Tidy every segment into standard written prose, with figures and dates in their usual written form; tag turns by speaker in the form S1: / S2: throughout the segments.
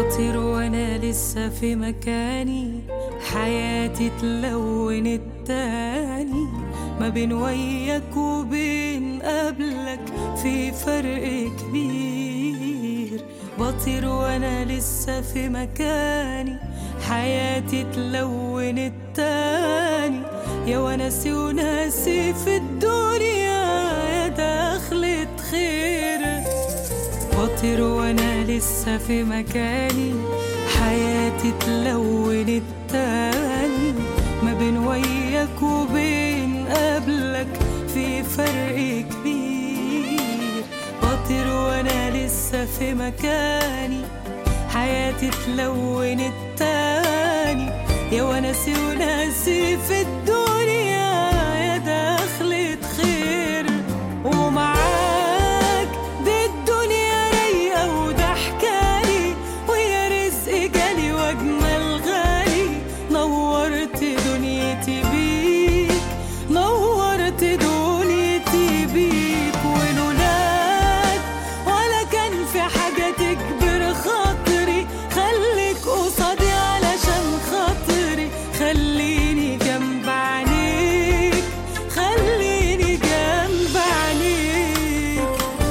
S1: بطير وانا لسه في مكاني، حياتي اتلونت تاني، ما بين وياك وبين قبلك في فرق كبير. بطير وانا لسه في مكاني، حياتي اتلونت تاني، يا وناسي وناسي في الدنيا يا دخلة خير. بطير وانا لسه في مكاني، حياتي اتلونت تاني، ما بين وياك وبين قبلك في فرق كبير. بطير وانا لسه في مكاني، حياتي اتلونت تاني، يا وناسي وناسي في الدنيا يا دخلة خير. ومعاك دي الدنيا رايقة وده حكالي، ويا رزق جالي واجمل غالي، نورت دنيتي بيك، نورت دنيتي بيك. ولولاك ولا كان في حاجة تكبر خاطري، خليك قصادي علشان خاطري، خليني جنب عينيك، خليني جنب عينيك.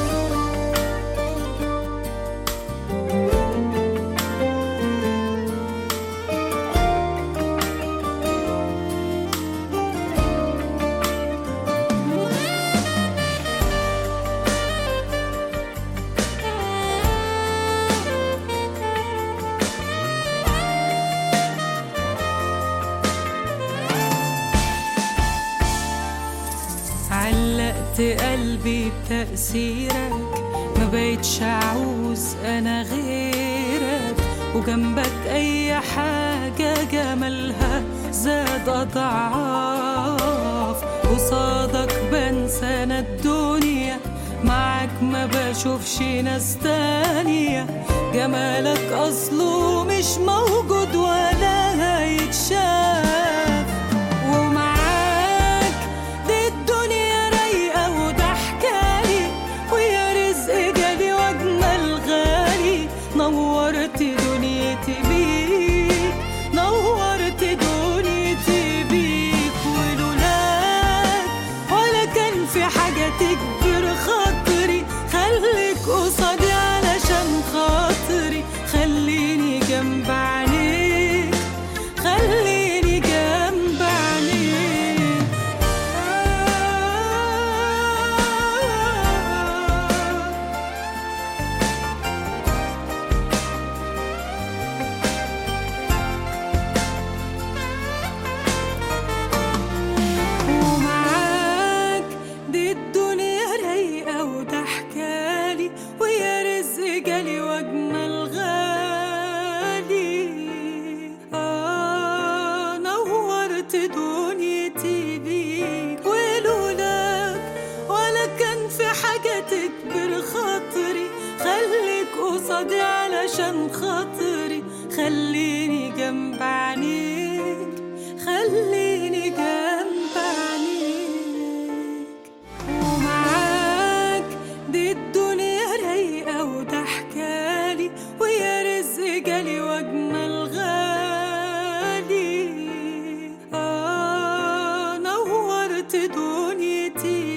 S1: علقت قلبي بتأثيرك، ما بقتش أعوز أنا غيرك، وجنبك أي حاجة جمالها زاد أضعاف. قصادك بنسى أنا الدنيا، معاك ما بشوفش ناس تانية، جمالك أصله مش موجود ولا هيتشاف. ومعاك دي الدنيا رايقة وده حكالي، ويا رزق جالي واجمل غالي، نورت دنيتي بيك، نورت دنيتي بيك. ولولاك ولا كان في حاجة تكبر خاطري، خليك قصادي علشان خاطري، خليني جنب عينيك، خليني جنب عينيك. ومعاك دي الدنيا رايقة وده حكالي، ويا رزق جالي واجمل غالي، نورت دنيتي بيك. ولولاك ولا كان في حاجة تكبر خاطري، خليك قصادي علشان خاطري، خليني جنب عينيك، خليني جنب عينيك. ومعاك دي الدنيا رايقة وده حكالي، ويا رزق جالي واجمل غالي، نورت دنيتي بيك. ولا كان في حاجة تكبر خاطري، خليك قصادي علشان خاطري، خليني جنب عينيك، خليني جنب عينيك. ومعاك دي الدنيا رايقة وده حكالي، ويا رزق جالي واجمل غالي، نورت دنيتي